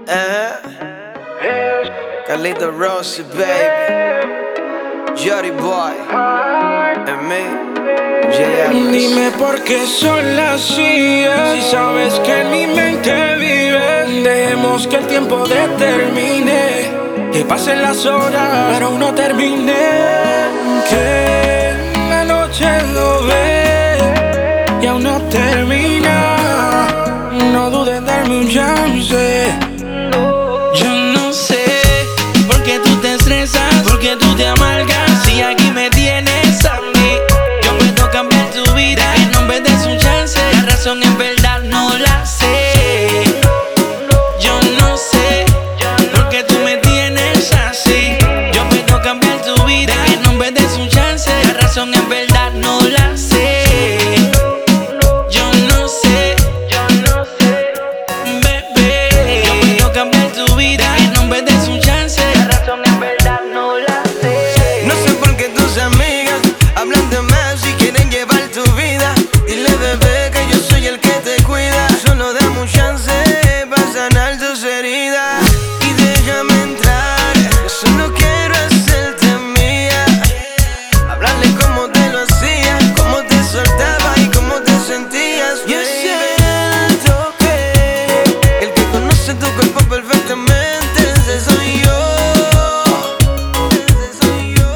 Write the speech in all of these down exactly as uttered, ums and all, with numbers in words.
Uh-huh. Carlito Rossi, baby. Jody Boy. And me, J. Dime por qué son las sillas, si sabes que en mi mente vives. Dejemos que el tiempo determine, que pasen las horas, pero aún no termine. Que la noche lo ve y aún no termina. No dudes en darme un chance. Yo no sé por qué tú te estresas, por qué tú te amargas, si aquí me tienes a mí. Yo puedo cambiar tu vida, en nombre de su chance. La razón en verdad no la sé. Yo no sé por qué tú me tienes así. Yo puedo cambiar tu vida, en nombre de su chance. La razón en verdad no la sé. Yo no sé, bebé. Yo puedo cambiar tu vida, en nombre de su chance. La razón en verdad no la sé. No sé por qué tus amigas hablan de más y quieren llevar tu vida. Dile, bebé, que yo soy el que te cuida. Solo dame un chance para sanar tus heridas. Y déjame entrar, yo solo quiero hacerte mía. Hablarle como te lo hacía, cómo te soltaba y cómo te sentías. Yo siento que el que conoce tu cuerpo perfectamente, ese soy yo. Ese soy yo.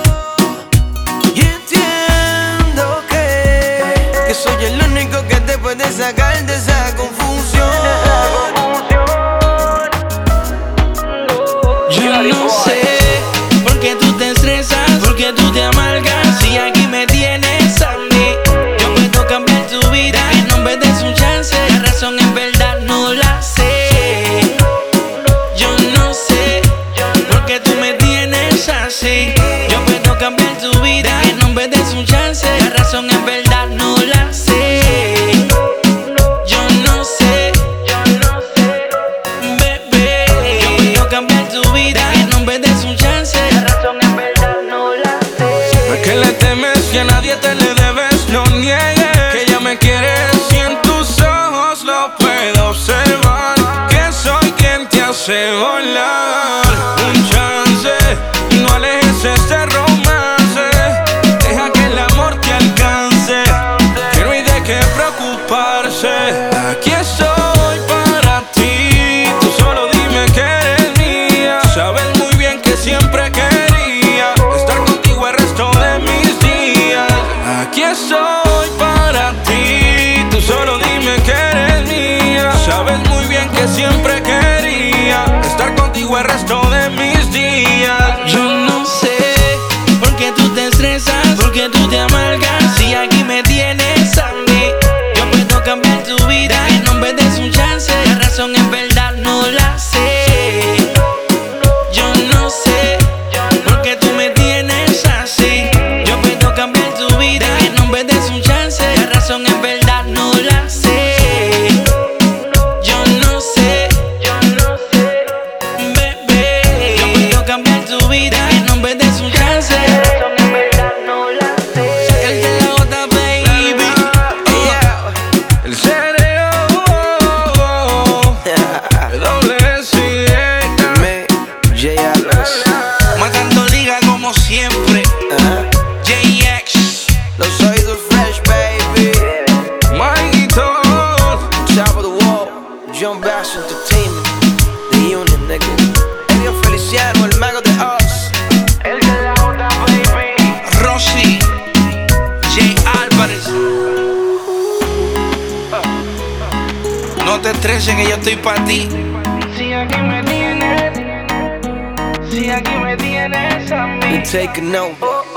Y entiendo que, que soy el único que te puede sacar de esa confusión. Yo no sé por qué tú te estresas, por qué tú te amargas, si aquí me tienes a mí. Yo puedo cambiar tu vida, en nombre de su chance. La razón en verdad no la sé. Yo no sé por qué tú me tienes así. Yo puedo cambiar tu vida, en nombre de su chance. La razón en verdad no la sé. Yo no sé, bebé. Yo puedo cambiar tu vida, en nombre de su chance. La razón en verdad no la sé. ¿A qué le temes si a nadie te le debes? No niegues que ya me quieres y en tus ojos lo puedo observar. Que soy quien te hace volar. Un chance, no alejes ese romance. Deja que el amor te alcance, que no hay de qué preocuparse. Aquí estoy para ti, tú solo dime que eres mía. Sabes muy bien que siempre quería estar contigo el resto de mis días. Aquí estoy para ti, tú solo dime que eres mía. Sabes muy bien que siempre quería estar contigo el resto de mis días. Yo no sé por qué tú te estresas, por qué tú te amargas, si aquí me tienes a mí. Yo puedo cambiar tu vida, en nombre de su chance. La razón en verdad no la sé. Yo no sé por qué tú me tienes así. Yo puedo cambiar tu vida, en nombre de su chance. La razón en verdad no la sé. Yo no sé, bebé. Yo puedo cambiar tu vida, en nombre de su chance. La razón en verdad no la sé. El de la otra, baby. El cerebro. Doble S. Me, J. Atlas. Matando liga como siempre. Uh-huh. J X, Los oídos fresh, baby. Maguito. Top of the wall, John Bass Entertainment. The Union, nigga. Elio Feliciano, el mago de Oz. El de la otra, baby. Rossi, J Álvarez. No te estreses que yo estoy pa' ti. Si aquí me tienes, si aquí me tienes a mí. We taking over.